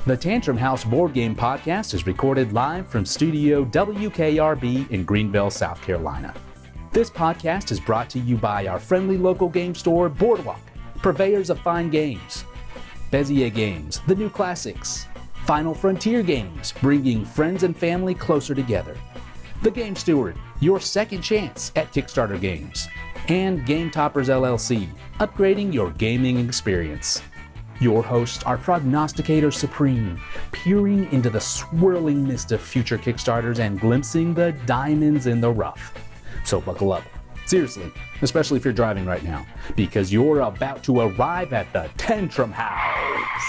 The Tantrum House Board Game Podcast is recorded live from Studio WKRB in Greenville, South Carolina. This podcast is brought to you by our friendly local game store, Boardwalk, purveyors of fine games. Bezier Games, the new classics. Final Frontier Games, bringing friends and family closer together. The Game Steward, your second chance at Kickstarter games. And Game Toppers LLC, upgrading your gaming experience. Your hosts are Prognosticators Supreme, peering into the swirling mist of future Kickstarters and glimpsing the diamonds in the rough. So buckle up. Seriously, especially if you're driving right now, because you're about to arrive at the Tantrum House.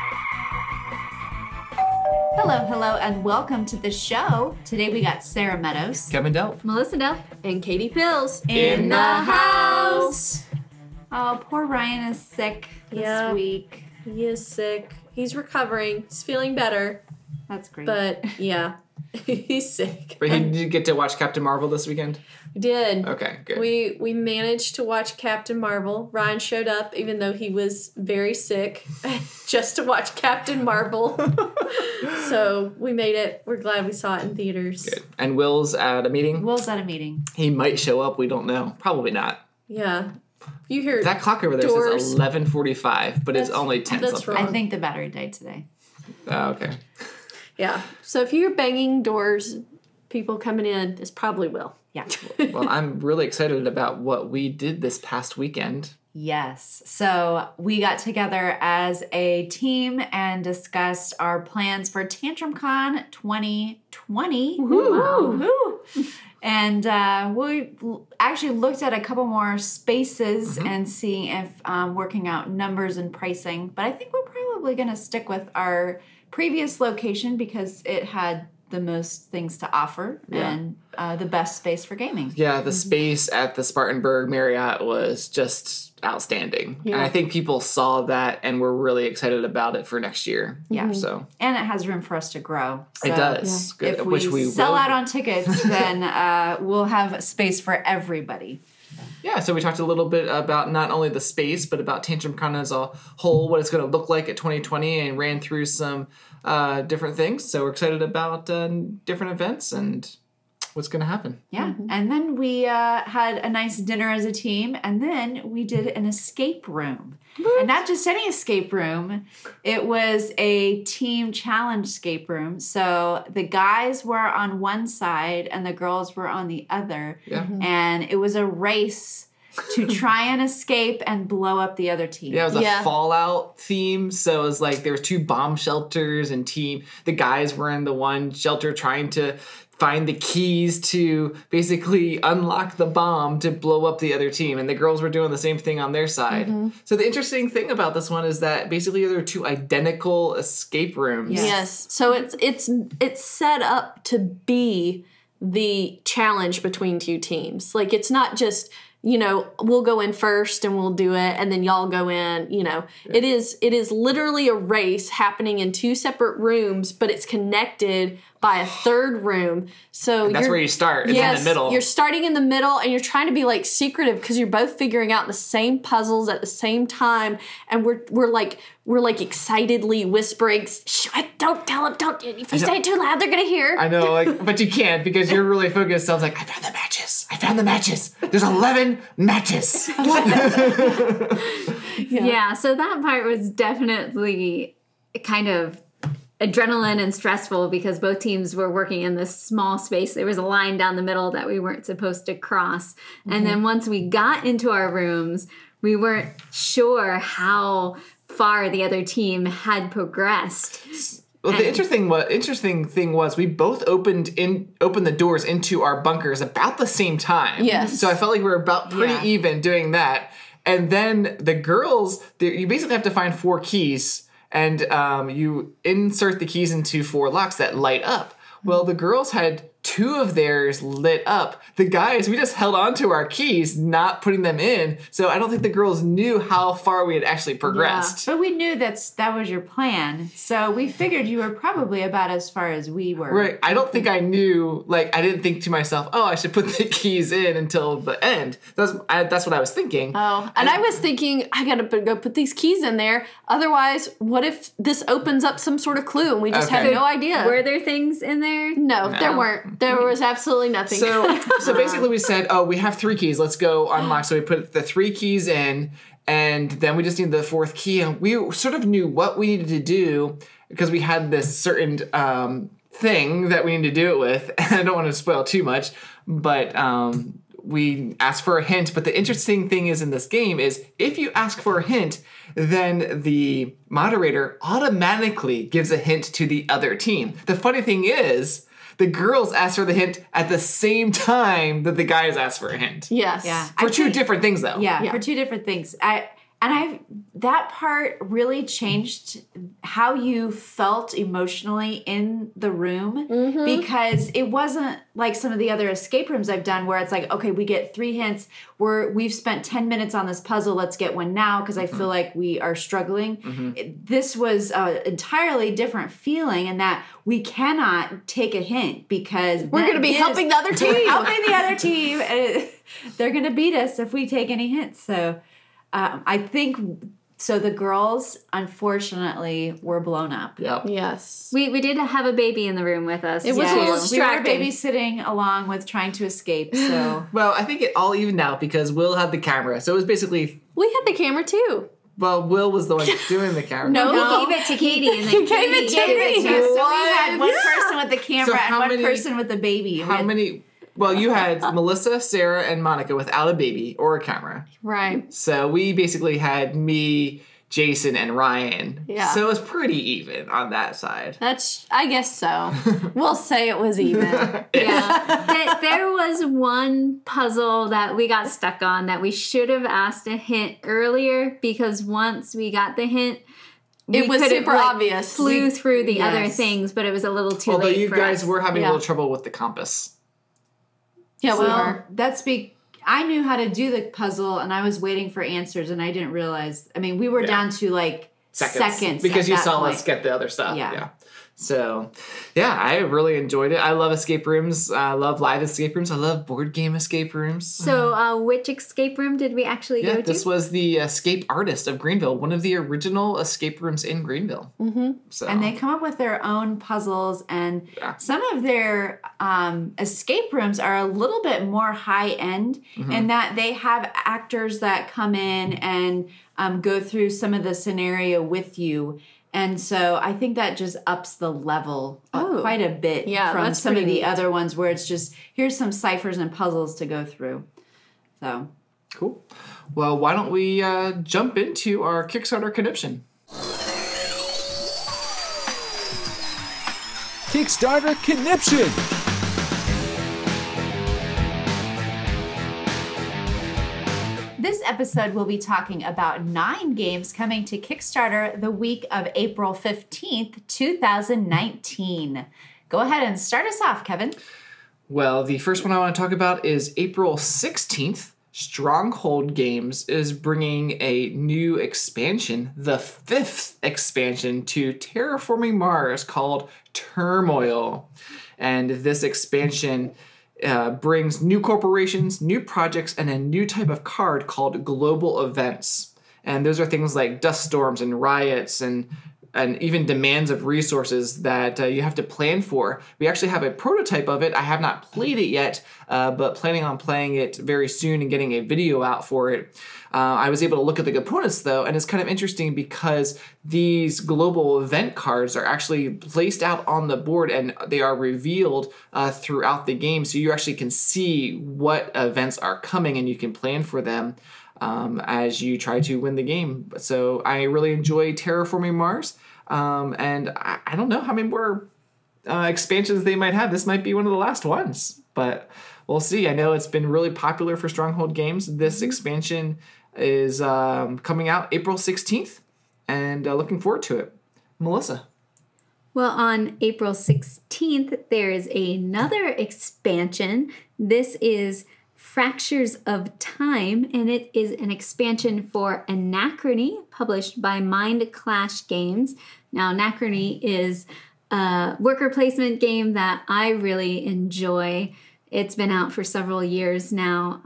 Hello, and welcome to the show. Today we got Sarah Meadows, Kevin Delp, Melissa Delp, and Katie Pills in the house. Oh, poor Ryan is sick this week. He is sick. He's recovering. He's feeling better. That's great. But yeah, he's sick. But did you get to watch Captain Marvel this weekend? We did. Okay, good. We managed to watch Captain Marvel. Ryan showed up even though he was very sick just to watch Captain Marvel. So we made it. We're glad we saw it in theaters. Good. And Will's at a meeting? Will's at a meeting. He might show up. We don't know. Probably not. Yeah. You hear that clock over there doors. says 11:45, but it's only 10 that's something. wrong. I think the battery died today. Oh, okay. Yeah. So if you hear banging doors, people coming in, it's probably Will. Yeah. Well, I'm really excited about what we did this past weekend. Yes. So we got together as a team and discussed our plans for TantrumCon 2020. Woo-hoo. And we actually looked at a couple more spaces and seeing if working out numbers and pricing. But I think we're probably going to stick with our previous location because it had the most things to offer and the best space for gaming. Yeah, the space at the Spartanburg Marriott was just outstanding. Yeah. And I think people saw that and were really excited about it for next year. Yeah. So And it has room for us to grow. So it does. Good. if Which we we sell will. out on tickets, then we'll have space for everybody. Yeah, so we talked a little bit about not only the space, but about TantrumCon as a whole, what it's going to look like at 2020, and ran through some different things. So we're excited about different events and what's going to happen. Yeah. And then we had a nice dinner as a team, and then we did an escape room. And not just any escape room, it was a team challenge escape room. So the guys were on one side and the girls were on the other. Yeah. And it was a race to try and escape and blow up the other team. Yeah, it was a Fallout theme. So it was like there were two bomb shelters and the guys were in the one shelter trying to find the keys to basically unlock the bomb to blow up the other team. And the girls were doing the same thing on their side. So the interesting thing about this one is that basically there are two identical escape rooms. Yes. So it's set up to be the challenge between two teams. Like it's not just, we'll go in first and we'll do it and then y'all go in, It is literally a race happening in two separate rooms, but it's connected by a third room. So And that's where you start. It's in the middle. You're starting in the middle and you're trying to be like secretive because you're both figuring out the same puzzles at the same time. And we're like excitedly whispering, "Shh, don't tell them, don't. If you say it too loud, they're gonna hear." I know, but you can't because you're really focused. I was like, I found the matches. There's 11 matches. Yeah, so that part was definitely kind of adrenaline and stressful because both teams were working in this small space. There was a line down the middle that we weren't supposed to cross. And then once we got into our rooms, we weren't sure how far the other team had progressed. Well, the interesting thing was we both opened the doors into our bunkers about the same time. Yes. So I felt like we were about pretty even doing that. And then the girls, you basically have to find 4 keys, and you insert the keys into 4 locks that light up. Well, the girls had 2 of theirs lit up. The guys, we just held on to our keys, not putting them in. So I don't think the girls knew how far we had actually progressed. But we knew that was your plan. So we figured you were probably about as far as we were. Right. I don't think I knew, like, I didn't think to myself, oh, I should put the keys in until the end. That's what I was thinking. Oh, and I was thinking, I gotta go put these keys in there. Otherwise, what if this opens up some sort of clue and we just had no idea? Were there things in there? No, there weren't. There was absolutely nothing. So basically we said, oh, we have 3 keys. Let's go unlock. So we put the 3 keys in, and then we just need the 4th key. And we sort of knew what we needed to do because we had this certain thing that we need to do it with. And I don't want to spoil too much, but we asked for a hint. But the interesting thing is in this game is if you ask for a hint, then the moderator automatically gives a hint to the other team. The funny thing is, the girls asked for the hint at the same time that the guys asked for a hint. Yes. Yeah. For 2 different things, though. Yeah, for 2 different things. That part really changed how you felt emotionally in the room because it wasn't like some of the other escape rooms I've done where it's like, okay, we get 3 hints. We've spent 10 minutes on this puzzle. Let's get one now because I feel like we are struggling. This was an entirely different feeling in that we cannot take a hint because we're going to be helping the other team. Helping the other team. They're going to beat us if we take any hints. So I think so. The girls, unfortunately, were blown up. Yep. Yes. We did have a baby in the room with us. It was a little distracting. We were babysitting along with trying to escape. So Well, I think it all evened out because Will had the camera. So it was basically, We had the camera too. well, Will was the one doing the camera. No. He gave it to Katie, and then Katie gave it to me. So we had one person with the camera So and how one many- person with the baby. How many? Well, you had Melissa, Sarah, and Monica without a baby or a camera. Right. So we basically had me, Jason, and Ryan. Yeah. So it was pretty even on that side. I guess so. We'll say it was even. Yeah. There was one puzzle that we got stuck on that we should have asked a hint earlier because once we got the hint, It was could have, super obvious. Flew through the other Yes. things, but it was a little too Although late you for guys us. were having a Yeah. little trouble with the compass. Yeah, we Well, were. I knew how to do the puzzle and I was waiting for answers and I didn't realize. I mean, we were down to like seconds because at you that saw point. us get the other stuff. Yeah. So, yeah, I really enjoyed it. I love escape rooms. I love live escape rooms. I love board game escape rooms. So, which escape room did we actually go to? This was the Escape Artist of Greenville, one of the original escape rooms in Greenville. Mm-hmm. So. And they come up with their own puzzles, and Yeah. some of their escape rooms are a little bit more high end in that they have actors that come in and go through some of the scenario with you. And so I think that just ups the level quite a bit from that's some of pretty the neat. other ones where it's just, here's some ciphers and puzzles to go through. So Cool. Well, why don't we jump into our Kickstarter conniption? Kickstarter Conniption! this episode we'll be talking about 9 games coming to Kickstarter the week of April 15th, 2019. Go ahead and start us off, Kevin. Well, the first one I want to talk about is April 16th. Stronghold Games is bringing a new expansion, the 5th expansion to Terraforming Mars called Turmoil. And this expansion brings new corporations, new projects, and a new type of card called Global Events. And those are things like dust storms and riots and even demands of resources that you have to plan for. We actually have a prototype of it. I have not played it yet, but planning on playing it very soon and getting a video out for it. I was able to look at the components, though, and it's kind of interesting because these global event cards are actually placed out on the board and they are revealed throughout the game, so you actually can see what events are coming and you can plan for them as you try to win the game. So I really enjoy Terraforming Mars, and I don't know how many more expansions they might have. This might be one of the last ones, but we'll see. I know it's been really popular for Stronghold Games. This expansion is coming out April 16th, and looking forward to it. Melissa. Well, on April 16th, there is another expansion. This is Fractures of Time, and it is an expansion for Anachrony, published by Mind Clash Games. Now, Anachrony is a worker placement game that I really enjoy. It's been out for several years now,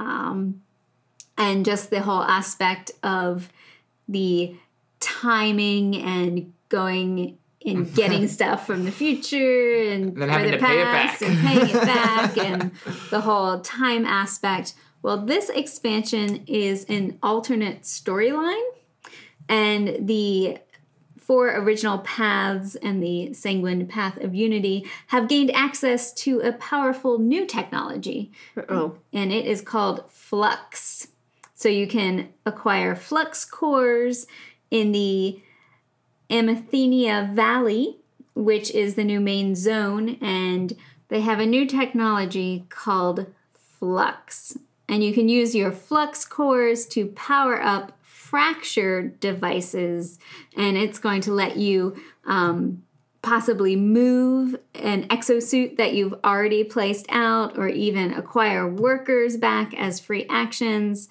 and just the whole aspect of the timing and going and getting stuff from the future and then having to pay it back. and paying it back and the whole time aspect. Well, this expansion is an alternate storyline, and the 4 original paths and the Sanguine Path of Unity have gained access to a powerful new technology. And it is called Flux. So you can acquire Flux cores in the Amathenia Valley, which is the new main zone, and they have a new technology called Flux. And you can use your Flux cores to power up fracture devices, and it's going to let you possibly move an exosuit that you've already placed out, or even acquire workers back as free actions.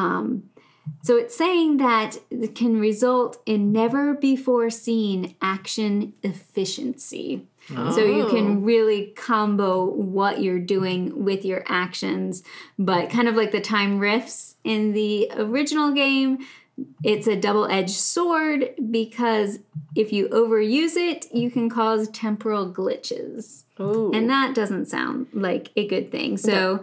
So it's saying that it can result in never before seen action efficiency. Oh. So you can really combo what you're doing with your actions, but kind of like the time rifts in the original game, it's a double-edged sword because if you overuse it, you can cause temporal glitches. Ooh. And that doesn't sound like a good thing. So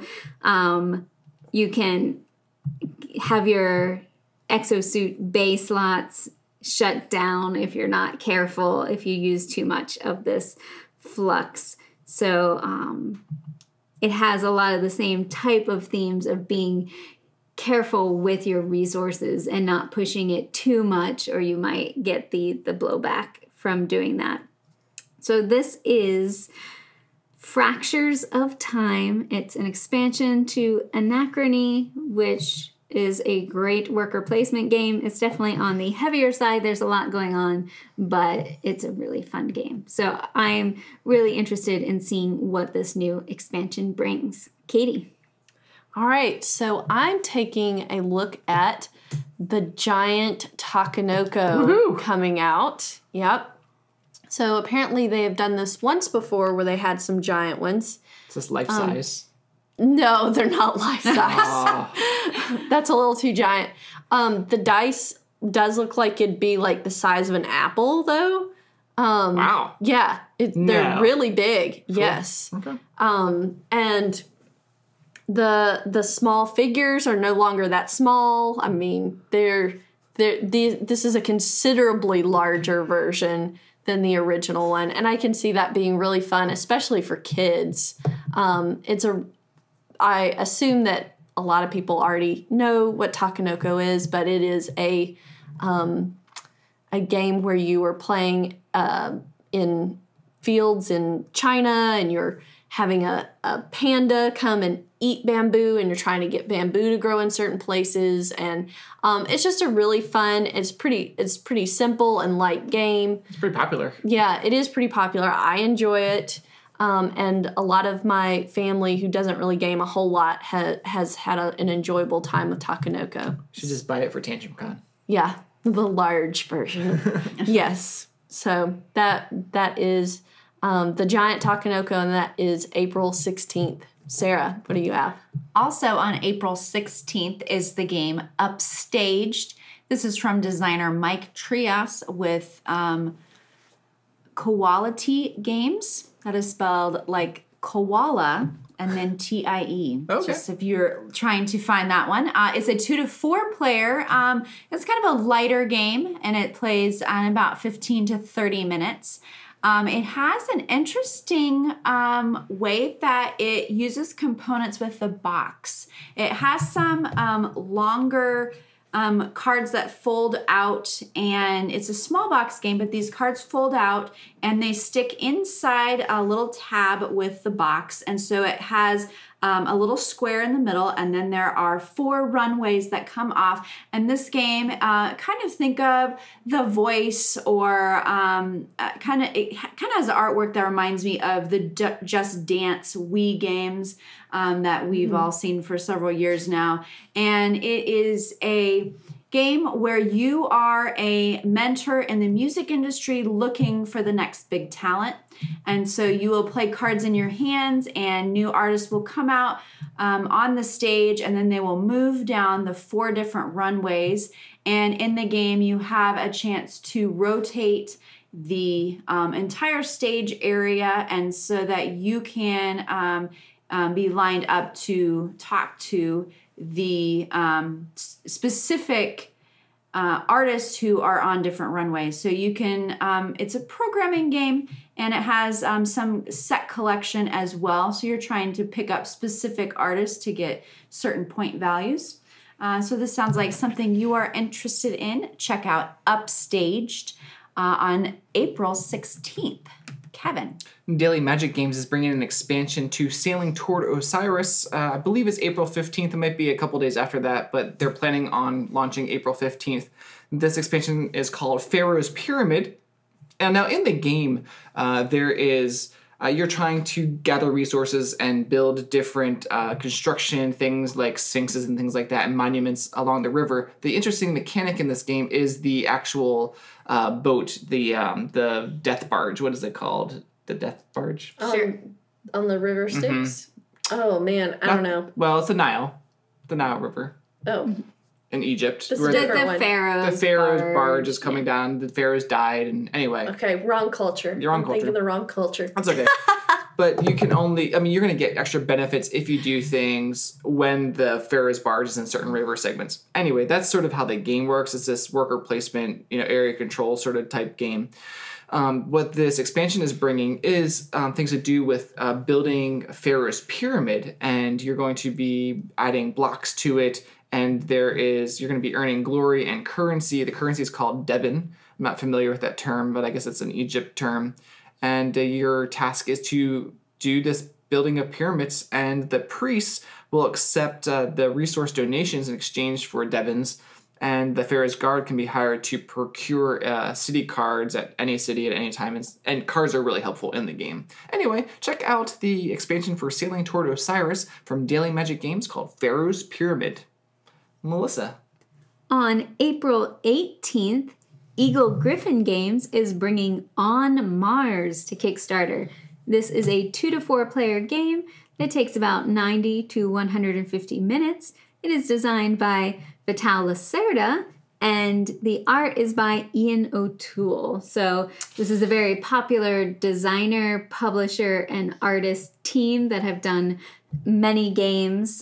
you can have your exosuit bay slots shut down if you're not careful, if you use too much of this flux. So it has a lot of the same type of themes of being careful with your resources and not pushing it too much, or you might get the blowback from doing that. So this is Fractures of Time. It's an expansion to Anachrony, which is a great worker placement game. It's definitely on the heavier side. There's a lot going on, but it's a really fun game. So I'm really interested in seeing what this new expansion brings. Katie. All right, so I'm taking a look at the Giant Takenoko coming out. Yep. So apparently they have done this once before where they had some giant ones. Is this life size? No, they're not life size. That's a little too giant. The dice does look like it'd be like the size of an apple, though. Wow. Yeah, they're really big. Cool. Yes. Okay. And the small figures are no longer that small. I mean, this is a considerably larger version than the original one, and I can see that being really fun, especially for kids. I assume that a lot of people already know what Takenoko is, but it is a game where you are playing in fields in China, and you're having a panda come and eat bamboo, and you're trying to get bamboo to grow in certain places, and it's just a really fun. It's pretty simple and light game. It's pretty popular. Yeah, it is pretty popular. I enjoy it. And a lot of my family who doesn't really game a whole lot has had an enjoyable time with Takenoko. Should just buy it for TantrumCon. Yeah, the large version. Yes. So that is the Giant Takenoko, and that is April 16th. Sarah, what do you have? Also on April 16th is the game Upstaged. This is from designer Mike Trias with Quality Games. That is spelled like koala and then TIE. Okay. Just if you're trying to find that one. It's a 2 to 4 player. It's kind of a lighter game, and it plays in about 15 to 30 minutes. It has an interesting way that it uses components with the box. It has some longer cards that fold out, and it's a small box game, but these cards fold out and they stick inside a little tab with the box, and so it has a little square in the middle, and then there are 4 runways that come off. And this game, kind of think of The Voice, or it kind of has artwork that reminds me of the Just Dance Wii games that we've all seen for several years now. And it is a game where you are a mentor in the music industry looking for the next big talent. And so you will play cards in your hands, and new artists will come out on the stage, and then they will move down the 4 different runways. And in the game, you have a chance to rotate the entire stage area, and so that you can be lined up to talk to the specific artists who are on different runways. So you can, it's a programming game, and it has some set collection as well. So you're trying to pick up specific artists to get certain point values. So this sounds like something you are interested in. Check out Upstaged on April 16th. Kevin. Daily Magic Games is bringing an expansion to Sailing Toward Osiris. I believe it's April 15th. It might be a couple days after that, but they're planning on launching April 15th. This expansion is called Pharaoh's Pyramid. And now in the game, there is... you're trying to gather resources and build different construction things like sphinxes and things like that, and monuments along the river. The interesting mechanic in this game is the actual boat, the death barge. What is it called? The death barge? On the river Styx? Oh, man. I don't know. Well, it's the Nile River. Oh. In Egypt. This is a different one. The Pharaoh's barge is coming down. The Pharaohs died, and anyway. Okay, wrong culture. You're wrong culture. I'm thinking the wrong culture. That's okay. But you can only, you're going to get extra benefits if you do things when the Pharaoh's barge is in certain river segments. Anyway, that's sort of how the game works. It's this worker placement, area control sort of type game. What this expansion is bringing is things to do with building Pharaoh's Pyramid, and you're going to be adding blocks to it, and you're going to be earning glory and currency. The currency is called Devin. I'm not familiar with that term, but I guess it's an Egypt term. And your task is to do this building of pyramids, and the priests will accept the resource donations in exchange for Devins, and the Pharaoh's Guard can be hired to procure city cards at any city at any time, and cards are really helpful in the game. Anyway, check out the expansion for Sailing Toward Osiris from Daily Magic Games called Pharaoh's Pyramid. Melissa. On April 18th, Eagle Gryphon Games is bringing On Mars to Kickstarter. This is a 2 to 4 player game that takes about 90 to 150 minutes. It is designed by Vital Lacerda, and the art is by Ian O'Toole. So this is a very popular designer, publisher, and artist team that have done many games.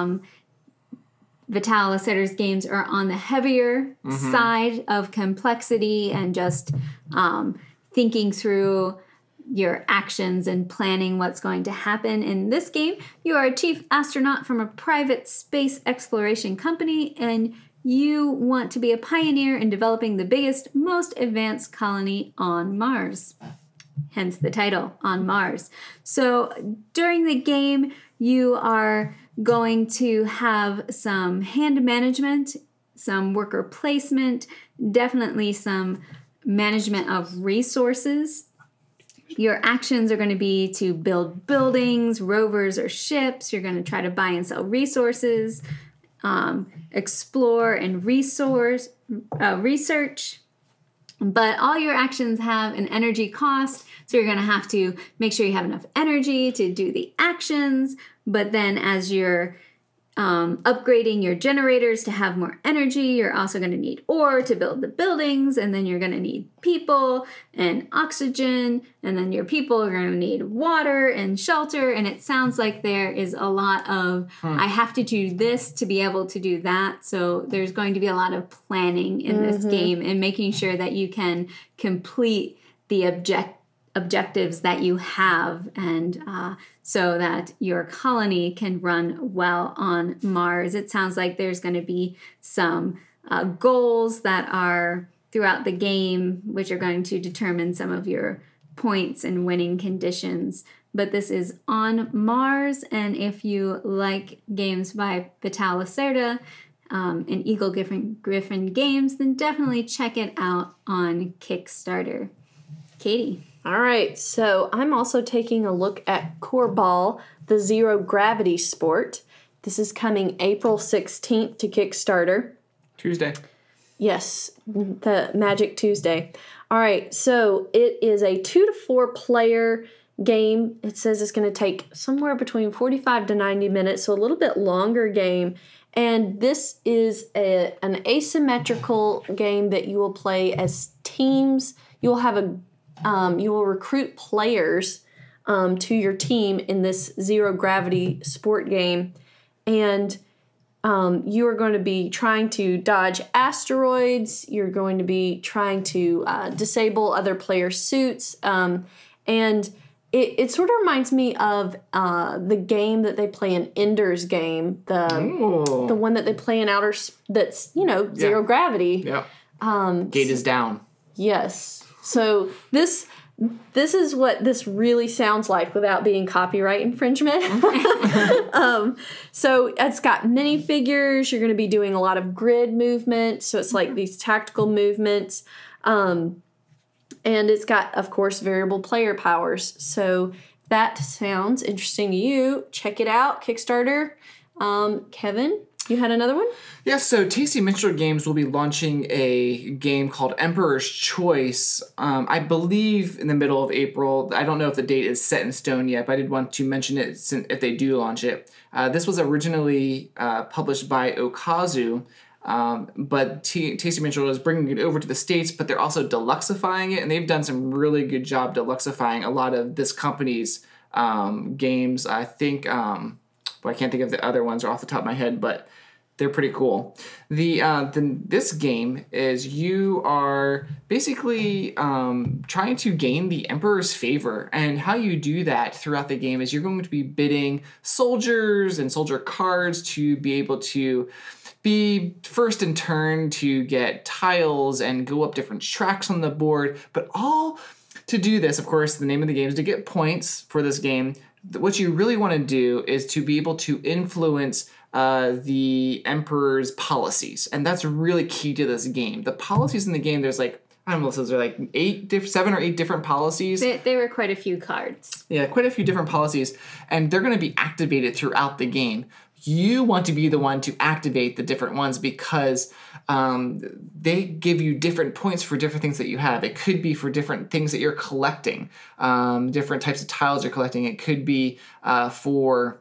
Vital Lacerda's games are on the heavier side of complexity and just thinking through your actions and planning what's going to happen. In this game, you are a chief astronaut from a private space exploration company, and you want to be a pioneer in developing the biggest, most advanced colony on Mars. Hence the title, On Mars. So during the game, you are going to have some hand management, some worker placement, definitely some management of resources. Your actions are going to be to build buildings, rovers, or ships. You're going to try to buy and sell resources, explore and research. But all your actions have an energy cost, so you're going to have to make sure you have enough energy to do the actions. But then as you're upgrading your generators to have more energy, you're also going to need ore to build the buildings, and then you're going to need people and oxygen, and then your people are going to need water and shelter. And it sounds like there is a lot of, I have to do this to be able to do that. So there's going to be a lot of planning in this game and making sure that you can complete the objectives that you have, and so that your colony can run well on Mars. It sounds like there's going to be some goals that are throughout the game, which are going to determine some of your points and winning conditions. but this is on Mars. And if you like games by Vital Lacerda and Eagle Griffin Games, then definitely check it out on Kickstarter. Katie. All right, so I'm also taking a look at Corball, the zero gravity sport. This is coming April 16th to Kickstarter. Tuesday. Yes, the Magic Tuesday. All right, so it is a 2 to 4 player game. It says it's going to take somewhere between 45 to 90 minutes, so a little bit longer game. And this is an asymmetrical game that you will play as teams. You will have you will recruit players to your team in this zero gravity sport game, and you are going to be trying to dodge asteroids. You're going to be trying to disable other players' suits, and it sort of reminds me of the game that they play in Ender's Game, the one that they play in that's zero gravity. Yeah. Gate is down. Yes. So this is what this really sounds like without being copyright infringement. So it's got minifigures. You're going to be doing a lot of grid movement. So it's like these tactical movements. And it's got, of course, variable player powers. So that sounds interesting to you. Check it out. Kickstarter. Kevin, you had another one? Yeah, so Tasty Minstrel Games will be launching a game called Emperor's Choice, I believe in the middle of April. I don't know if the date is set in stone yet, but I did want to mention it if they do launch it. This was originally published by Okazu, but Tasty Minstrel is bringing it over to the States, but they're also deluxifying it, and they've done some really good job deluxifying a lot of this company's games. I think, I can't think of the other ones off the top of my head, but they're pretty cool. This game is you are basically trying to gain the Emperor's favor, and how you do that throughout the game is you're going to be bidding soldiers and soldier cards to be able to be first in turn to get tiles and go up different tracks on the board, but all to do this, of course, the name of the game is to get points for this game. What you really want to do is to be able to influence the Emperor's policies, and that's really key to this game. The policies in the game, there's like, I don't know, so there's like 7 or 8 different policies. There were quite a few cards. Yeah, quite a few different policies, and they're going to be activated throughout the game. You want to be the one to activate the different ones because they give you different points for different things that you have. It could be for different things that you're collecting, different types of tiles you're collecting. It could be for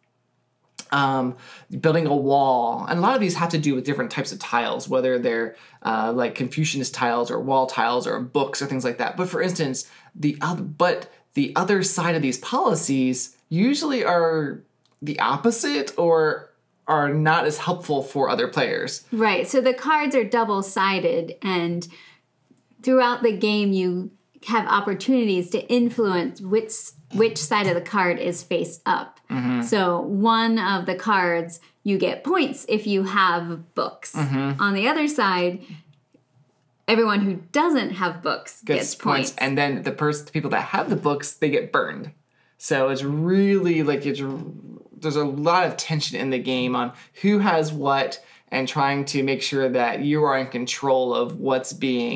building a wall. And a lot of these have to do with different types of tiles, whether they're like Confucianist tiles or wall tiles or books or things like that. But for instance, the other side of these policies usually are the opposite or are not as helpful for other players. Right. So the cards are double-sided, and throughout the game you have opportunities to influence which side of the card is face up. Mm-hmm. So one of the cards, you get points if you have books. Mm-hmm. On the other side, everyone who doesn't have books gets points. And then the people that have the books, they get burned. So it's really there's a lot of tension in the game on who has what and trying to make sure that you are in control of that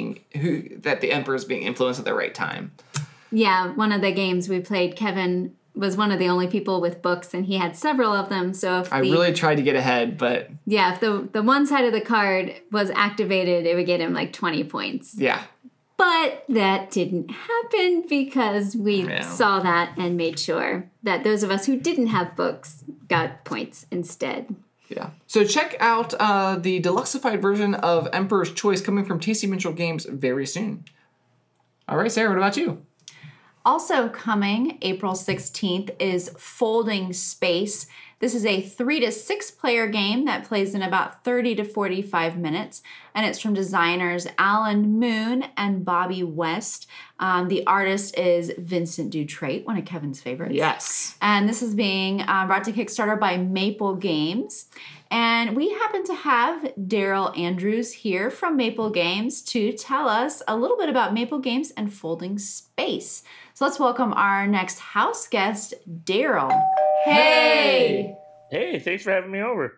the Emperor is being influenced at the right time. Yeah, one of the games we played, Kevin was one of the only people with books, and he had several of them. So I really tried to get ahead, but yeah, if the one side of the card was activated, it would get him like 20 points. Yeah. But that didn't happen because we saw that and made sure that those of us who didn't have books got points instead. Yeah. So check out the deluxified version of Emperor's Choice coming from Tasty Minstrel Games very soon. All right, Sarah, what about you? Also coming April 16th is Folding Space. This is a 3 to 6 player game that plays in about 30 to 45 minutes, and it's from designers Alan Moon and Bobby West. The artist is Vincent Dutrait, one of Kevin's favorites. Yes. And this is being brought to Kickstarter by Maple Games. And we happen to have Daryl Andrews here from Maple Games to tell us a little bit about Maple Games and Folding Space. So let's welcome our next house guest, Daryl. Hey, thanks for having me over.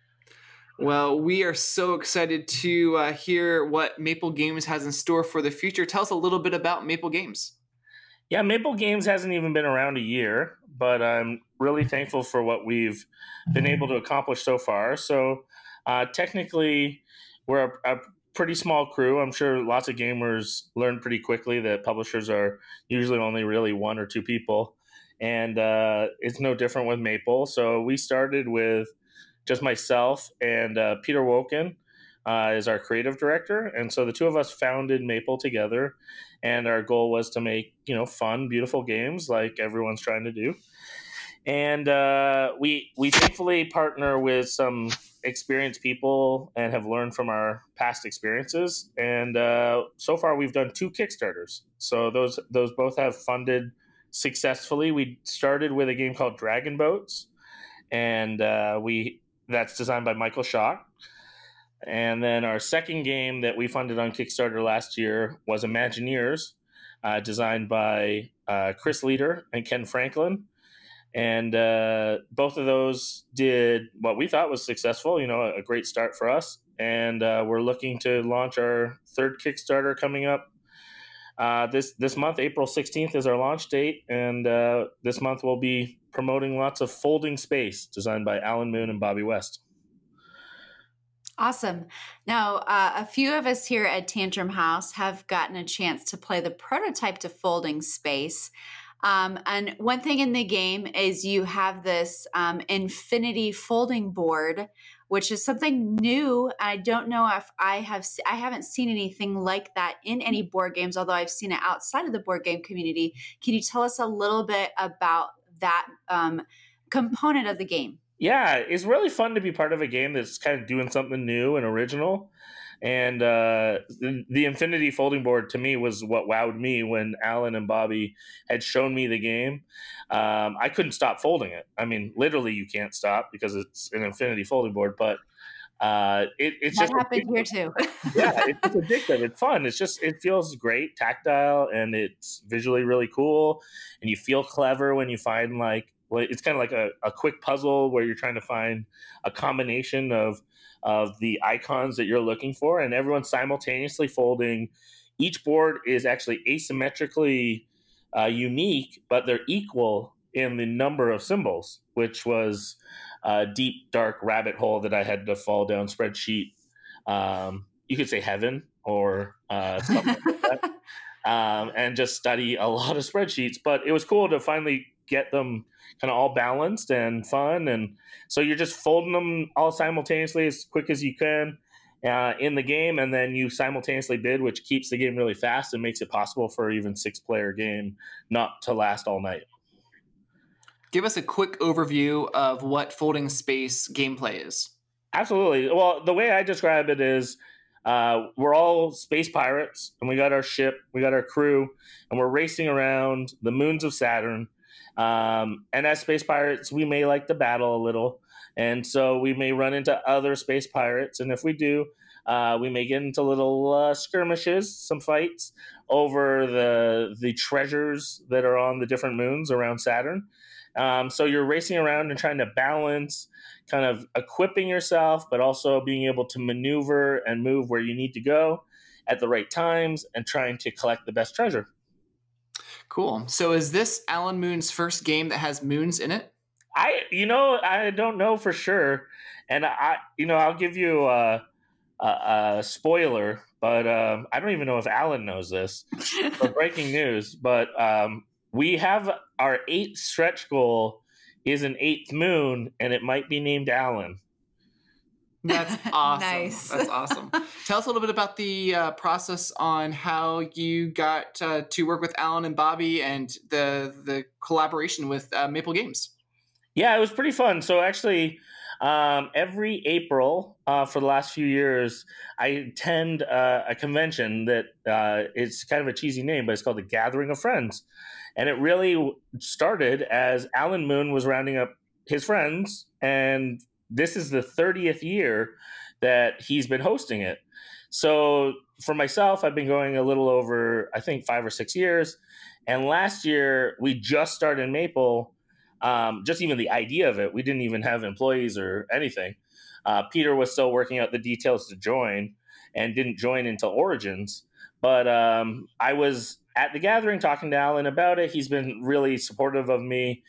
Well, we are so excited to hear what Maple Games has in store for the future. Tell us a little bit about Maple Games. Yeah, Maple Games hasn't even been around a year, but I'm really thankful for what we've been able to accomplish so far. So technically, we're a pretty small crew. I'm sure lots of gamers learn pretty quickly that publishers are usually only really one or two people. And it's no different with Maple. So we started with just myself and Peter Woken is our creative director. And so the two of us founded Maple together. And our goal was to make, fun, beautiful games like everyone's trying to do. And we thankfully partner with some experienced people and have learned from our past experiences. And so far, we've done 2 Kickstarters. So those both have funded successfully. We started with a game called Dragon Boats, and that's designed by Michael Schock. And then our second game that we funded on Kickstarter last year was Imagineers, designed by Chris Leader and Ken Franklin. And both of those did what we thought was successful, a great start for us. And we're looking to launch our third Kickstarter coming up this month. April 16th is our launch date. And this month we'll be promoting lots of Folding Space, designed by Alan Moon and Bobby West. Awesome. Now, a few of us here at Tantrum House have gotten a chance to play the prototype to Folding Space. And one thing in the game is you have this infinity folding board, which is something new. I don't know if I haven't seen anything like that in any board games, although I've seen it outside of the board game community. Can you tell us a little bit about that component of the game? Yeah, it's really fun to be part of a game that's kind of doing something new and original. And the Infinity Folding Board, to me, was what wowed me when Alan and Bobby had shown me the game. I couldn't stop folding it. I mean, literally, you can't stop because it's an Infinity Folding Board. But it's that just happened here too. Yeah, it's just addictive. It's fun. It feels great, tactile, and it's visually really cool. And you feel clever when you find it's kind of like a quick puzzle where you're trying to find a combination of the icons that you're looking for, and everyone's simultaneously folding. Each board is actually asymmetrically unique, but they're equal in the number of symbols, which was a deep, dark rabbit hole that I had to fall down spreadsheet. You could say heaven or something like that, and just study a lot of spreadsheets. But it was cool to finally get them kind of all balanced and fun. And so you're just folding them all simultaneously as quick as you can in the game. And then you simultaneously bid, which keeps the game really fast and makes it possible for even 6-player game not to last all night. Give us a quick overview of what Folding Space gameplay is. Absolutely. Well, the way I describe it is we're all space pirates, and we got our ship, we got our crew, and we're racing around the moons of Saturn. And as space pirates, we may like to battle a little. And so we may run into other space pirates. And if we do, we may get into little skirmishes, some fights over the treasures that are on the different moons around Saturn. So you're racing around and trying to balance kind of equipping yourself, but also being able to maneuver and move where you need to go at the right times and trying to collect the best treasure. Cool. So is this Alan Moon's first game that has moons in it? I don't know for sure. And I'll give you a spoiler, but I don't even know if Alan knows this. For breaking news, but we have our 8th stretch goal is an 8th moon, and it might be named Alan. That's awesome. Nice. That's awesome. Tell us a little bit about the process on how you got to work with Alan and Bobby and the collaboration with Maple Games. Yeah, it was pretty fun. So actually, every April for the last few years, I attend a convention that it's kind of a cheesy name, but it's called the Gathering of Friends. And it really started as Alan Moon was rounding up his friends, and this is the 30th year that he's been hosting it. So for myself, I've been going a little over, I think, 5 or 6 years. And last year, we just started Maple. Just even the idea of it, we didn't even have employees or anything. Peter was still working out the details to join and didn't join until Origins. But I was at the gathering talking to Alan about it. He's been really supportive of me.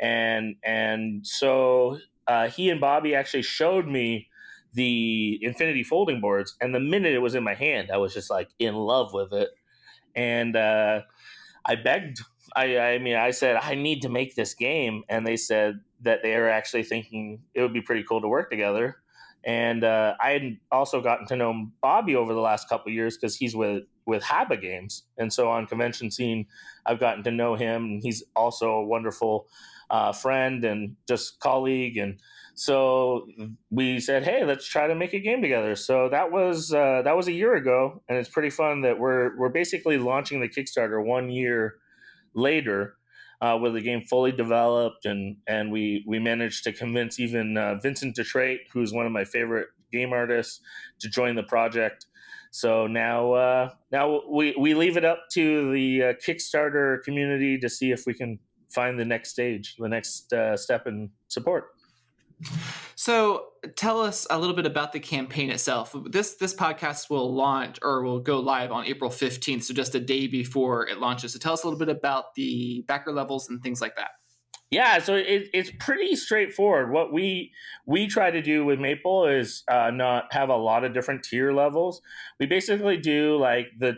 And so he and Bobby actually showed me the Infinity folding boards. And the minute it was in my hand, I was just like in love with it. And I begged. I said, I need to make this game. And they said that they are actually thinking it would be pretty cool to work together. And I had also gotten to know Bobby over the last couple of years because he's with Haba Games. And so on convention scene, I've gotten to know him. And he's also a wonderful friend and just colleague. And so we said, hey, let's try to make a game together. So that was a year ago. And it's pretty fun that we're basically launching the Kickstarter 1 year later with the game fully developed, and we managed to convince even Vincent Detroit, who's one of my favorite game artists, to join the project. So now we leave it up to the Kickstarter community to see if we can find the next stage, the next step in support. So tell us a little bit about the campaign itself. This podcast will launch or will go live on April 15th, so just a day before it launches. So tell us a little bit about the backer levels and things like that. Yeah, so it's pretty straightforward. What we try to do with Maple is not have a lot of different tier levels. We basically do like the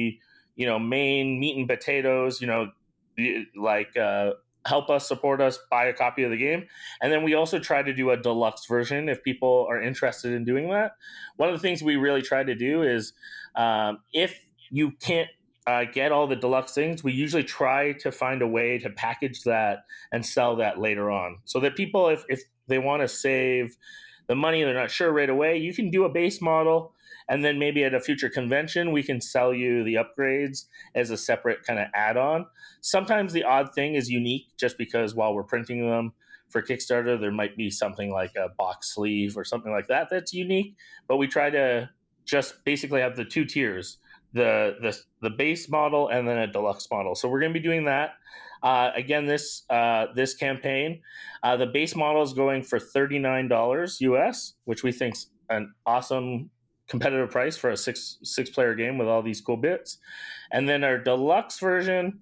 main meat and potatoes, like help us, support us, buy a copy of the game. And then we also try to do a deluxe version if people are interested in doing that. One of the things we really try to do is if you can't get all the deluxe things, we usually try to find a way to package that and sell that later on. So that people, if they want to save the money, they're not sure right away, you can do a base model. And then maybe at a future convention, we can sell you the upgrades as a separate kind of add-on. Sometimes the odd thing is unique just because while we're printing them for Kickstarter, there might be something like a box sleeve or something like that that's unique. But we try to just basically have the two tiers, the base model and then a deluxe model. So we're going to be doing that. Again, this campaign, the base model is going for $39 US, which we think's an awesome competitive price for a six player game with all these cool bits. And then our deluxe version,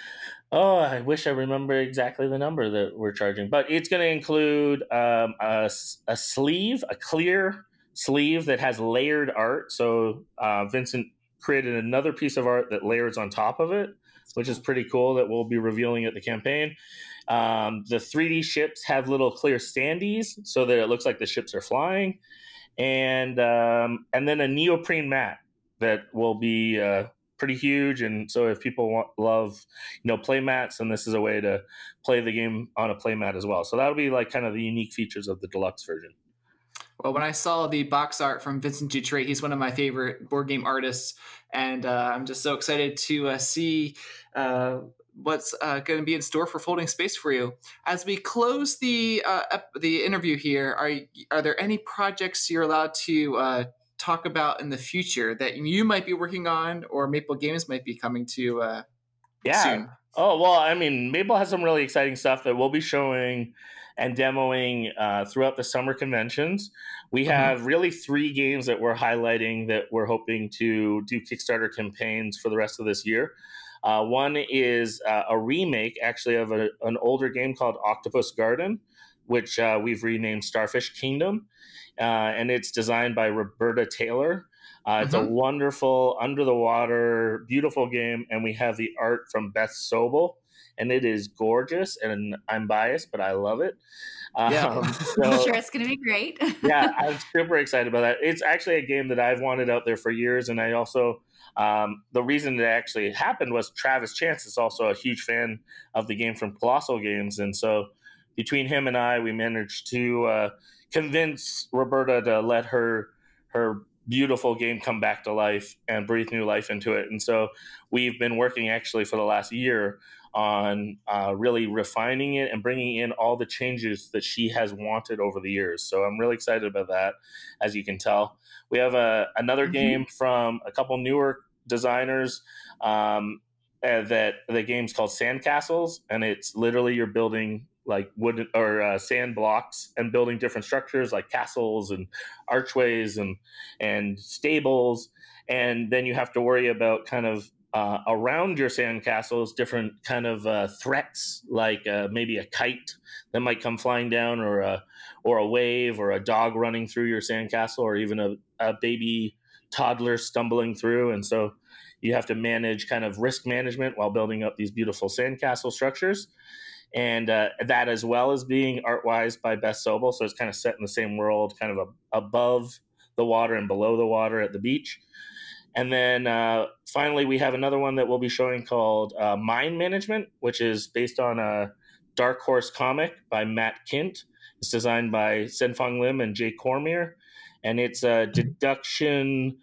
I wish I remember exactly the number that we're charging, but it's going to include a sleeve, a clear sleeve that has layered art. So Vincent created another piece of art that layers on top of it, which is pretty cool, that we'll be revealing at the campaign. The 3D ships have little clear standees so that it looks like the ships are flying. And then a neoprene mat that will be pretty huge. And so if people love play mats, then this is a way to play the game on a play mat as well. So that'll be like kind of the unique features of the deluxe version. Well, when I saw the box art from Vincent Detroit, he's one of my favorite board game artists, and I'm just so excited to see what's going to be in store for Folding Space for you. As we close the interview here, are there any projects you're allowed to talk about in the future that you might be working on, or Maple Games might be coming to soon? Oh, well, I mean, Maple has some really exciting stuff that we'll be showing and demoing throughout the summer conventions. We have really 3 games that we're highlighting that we're hoping to do Kickstarter campaigns for the rest of this year. One is a remake, actually, of an older game called Octopus Garden, which we've renamed Starfish Kingdom. And it's designed by Roberta Taylor. It's a wonderful, under-the-water, beautiful game. And we have the art from Beth Sobel. And it is gorgeous. And I'm biased, but I love it. I'm sure it's going to be great. Yeah, I'm super excited about that. It's actually a game that I've wanted out there for years. And I also... the reason it actually happened was Travis Chance is also a huge fan of the game from Colossal Games. And so between him and I, we managed to convince Roberta to let her beautiful game come back to life and breathe new life into it. And so we've been working actually for the last year on really refining it and bringing in all the changes that she has wanted over the years. So I'm really excited about that, as you can tell. We have another game from a couple newer designers that the game's called Sandcastles, and it's literally you're building like wood or sand blocks and building different structures like castles and archways and stables. And then you have to worry about kind of around your sandcastles, different kind of threats, like maybe a kite that might come flying down, or a wave, or a dog running through your sandcastle, or even a baby toddler stumbling through. And so you have to manage kind of risk management while building up these beautiful sandcastle structures. And that, as well as being art-wise by Beth Sobel. So it's kind of set in the same world, kind of above the water and below the water at the beach. And then finally, we have another one that we'll be showing called Mind Management, which is based on a Dark Horse comic by Matt Kint. It's designed by Sen-Fong Lim and Jay Cormier. And it's a deduction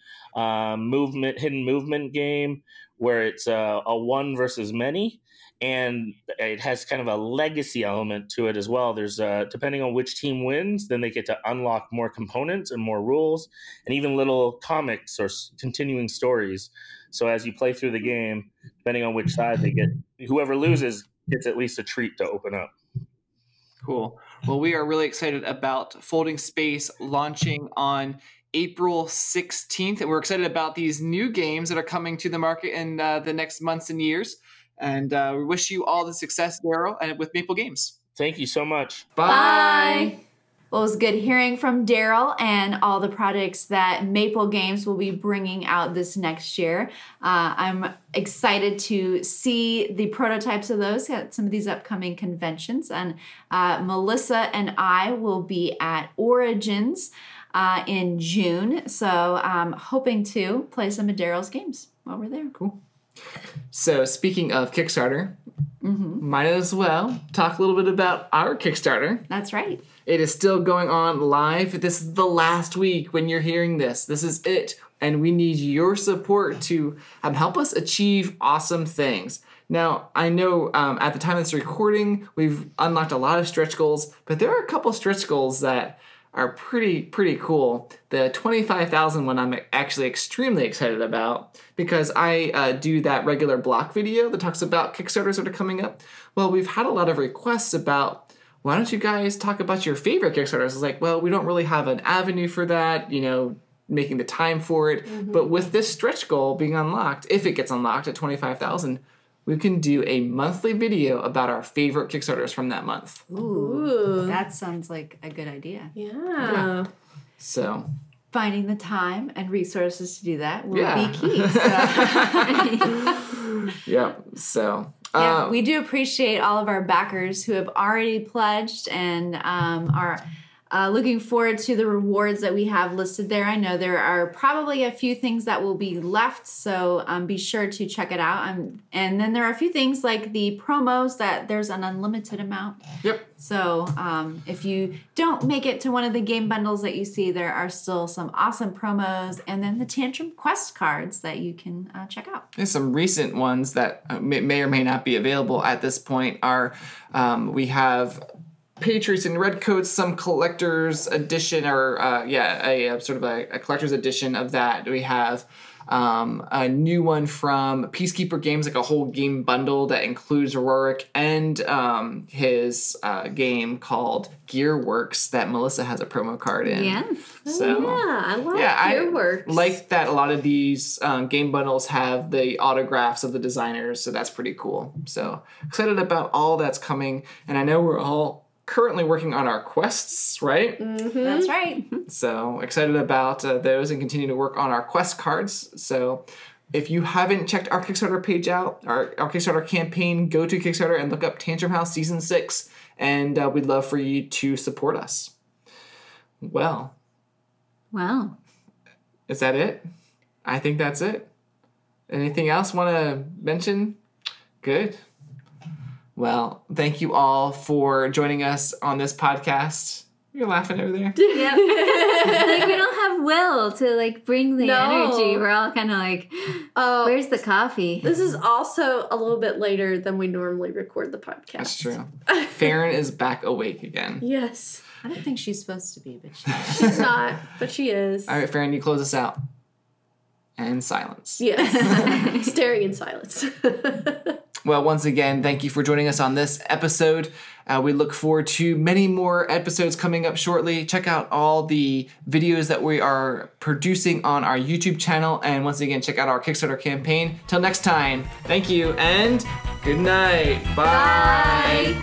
hidden movement game where it's a one versus many. And it has kind of a legacy element to it as well. There's depending on which team wins, then they get to unlock more components and more rules, and even little comics or continuing stories. So as you play through the game, depending on which side they get, whoever loses gets at least a treat to open up. Cool. Well, we are really excited about Folding Space launching on April 16th. And we're excited about these new games that are coming to the market in the next months and years. And we wish you all the success, Daryl, and with Maple Games. Thank you so much. Bye. Well, it was good hearing from Daryl and all the projects that Maple Games will be bringing out this next year. I'm excited to see the prototypes of those at some of these upcoming conventions. And Melissa and I will be at Origins in June. So I'm hoping to play some of Daryl's games while we're there. Cool. So speaking of Kickstarter, might as well talk a little bit about our Kickstarter. That's right. It is still going on live. This is the last week when you're hearing this. This is it. And we need your support to help us achieve awesome things. Now, I know at the time of this recording, we've unlocked a lot of stretch goals, but there are a couple stretch goals that are pretty cool. The 25,000 one I'm actually extremely excited about because I do that regular block video that talks about Kickstarters that are coming up. Well, we've had a lot of requests about, why don't you guys talk about your favorite Kickstarters? It's like, well, we don't really have an avenue for that, making the time for it. Mm-hmm. But with this stretch goal being unlocked, if it gets unlocked at 25,000, we can do a monthly video about our favorite Kickstarters from that month. Ooh. That sounds like a good idea. Yeah. So finding the time and resources to do that will be key. So. Yeah. So we do appreciate all of our backers who have already pledged and are looking forward to the rewards that we have listed there. I know there are probably a few things that will be left, so be sure to check it out. And then there are a few things like the promos that there's an unlimited amount. Yep. So if you don't make it to one of the game bundles that you see, there are still some awesome promos, and then the Tantrum Quest cards that you can check out. There's some recent ones that may or may not be available at this point. We have Patriots and Redcoats, some collector's edition, or a sort of a collector's edition of that. We have a new one from Peacekeeper Games, like a whole game bundle that includes Rorik and his game called Gearworks that Melissa has a promo card in. Yes. So, I like Gearworks. I like that a lot of these game bundles have the autographs of the designers, so that's pretty cool. So excited about all that's coming, and I know we're all currently working on our quests, right? Mm-hmm. That's right. So excited about those and continue to work on our quest cards. So if you haven't checked our Kickstarter page out, our Kickstarter campaign, go to Kickstarter and look up Tantrum House Season 6, and we'd love for you to support us. Well. Is that it? I think that's it. Anything else want to mention? Good. Well, thank you all for joining us on this podcast. You're laughing over there. Yep. Like we don't have Will to like bring the No. energy. We're all kind of like, where's the coffee? This is also a little bit later than we normally record the podcast. That's true. Farron is back awake again. Yes. I don't think she's supposed to be, but she is. She's not, but she is. All right, Farron, you close us out. And silence. Yes. Staring in silence. Well, once again, thank you for joining us on this episode. We look forward to many more episodes coming up shortly. Check out all the videos that we are producing on our YouTube channel. And once again, check out our Kickstarter campaign. Till next time, thank you and good night. Bye.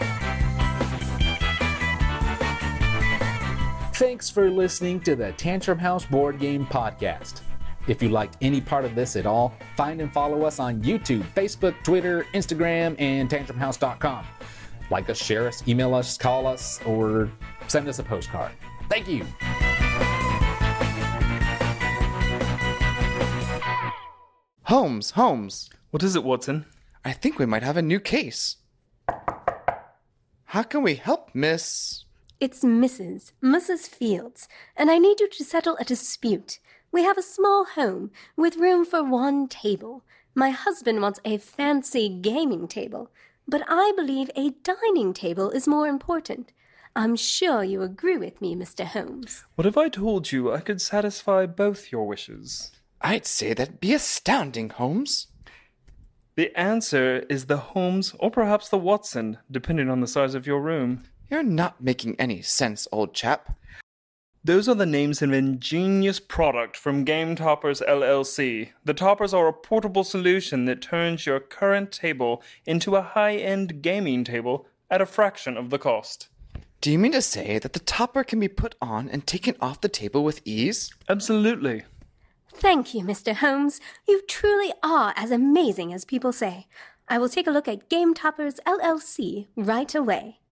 Thanks for listening to the Tantrum House Board Game Podcast. If you liked any part of this at all, find and follow us on YouTube, Facebook, Twitter, Instagram, and tantrumhouse.com. Like us, share us, email us, call us, or send us a postcard. Thank you. Holmes. What is it, Watson? I think we might have a new case. How can we help, Miss? It's Mrs. Fields, and I need you to settle a dispute. We have a small home with room for one table. My husband wants a fancy gaming table, but I believe a dining table is more important. I'm sure you agree with me, Mr. Holmes. What if I told you I could satisfy both your wishes? I'd say that'd be astounding, Holmes. The answer is the Holmes or perhaps the Watson, depending on the size of your room. You're not making any sense, old chap. Those are the names of an ingenious product from Game Toppers LLC. The toppers are a portable solution that turns your current table into a high-end gaming table at a fraction of the cost. Do you mean to say that the topper can be put on and taken off the table with ease? Absolutely. Thank you, Mr. Holmes. You truly are as amazing as people say. I will take a look at Game Toppers LLC right away.